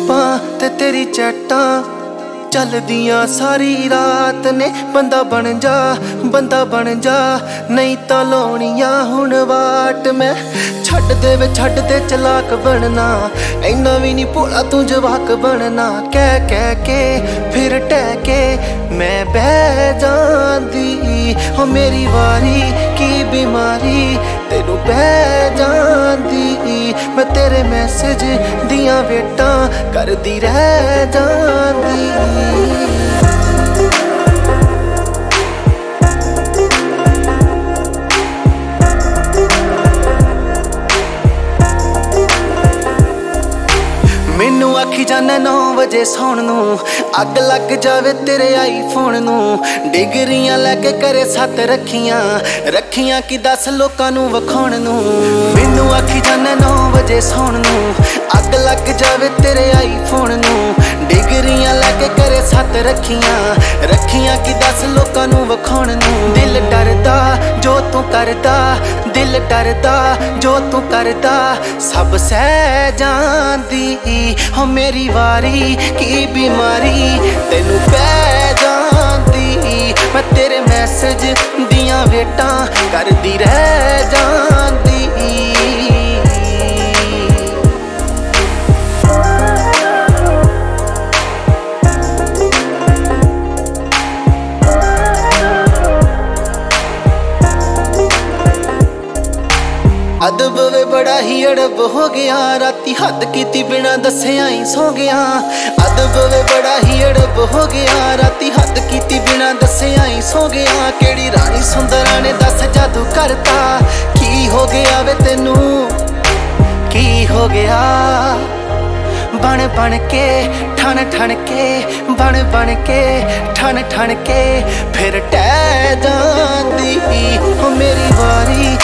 व्हाट्सएपां ते तेरी चैटां चलदियां सारी रात ने। बंदा बन जा नहीं तां लाउणियां हुण वाट। मैं छड्ड दे चलाक बनना, इन्ना भी नहीं भोला तू जवाक बनना। कह के फिर टह के मैं बह जांदी, हो मेरी वारी की बीमारी तेनू पै जांदी। मैं तेरे मैसेज दियां वेटां करदी रह जांदी। मैनू आखी जाना 9 बजे सौण नू, अग लग जावे तेरे आईफोन नू। डिगरियां लैके करे 7 रखियां कि 10 लोकां नू वखाउण नू। मैनू आखी जाना 9 बजे सौण नू, अग लग जावे तेरे आईफोन नू। डिगरियां लैके करे 7 रखियां कि 10 लोकां नू वखाउण नू। दिल डरदा जो तू करदा, दिल डरदा जो तू करदा, सब सह जांदी। हो मेरी वारी की बीमारी तेनू पै जांदी। मैं तेरे मैसेज दियां वेटां करदी रह जांदी। अदब वे बड़ा ही अड़ब हो गया, राती हद कीती बिना दस्सिया ही सो गया। अदब वे बड़ा ही अड़ब हो गया, राती हद कीती बिना दस्सिया ही सो गया। केड़ी रानी सुंदरा ने दस जादू करता, की हो गया वे तेनू की हो गया। बन के ठन के बन के ठन के फिर टह जांदी। हो मेरी वारी